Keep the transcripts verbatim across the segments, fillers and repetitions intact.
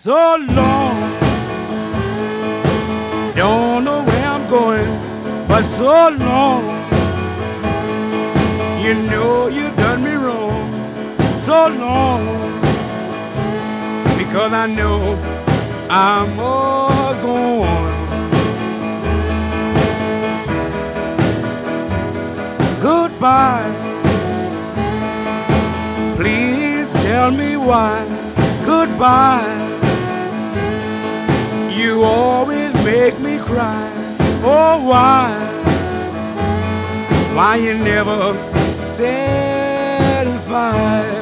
so long. Don't know where I'm going, but so long. You know you done me wrong, so long. Because I know I'm all gone. Goodbye. Please tell me why. Goodbye. You always make me cry. Oh, why? Why you never satisfied?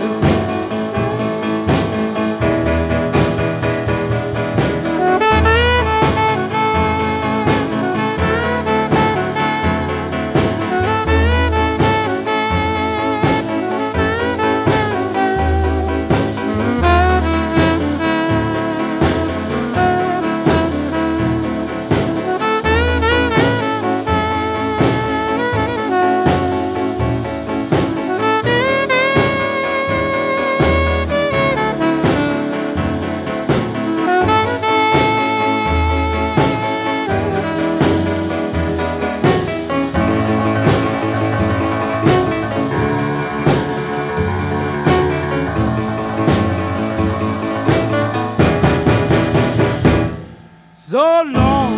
So long,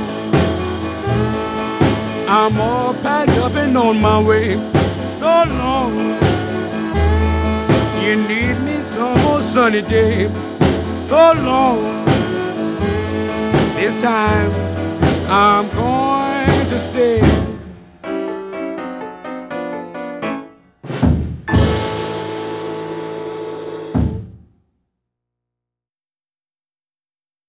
I'm all packed up and on my way. So long, you need me some more sunny day. So long, this time I'm going to stay.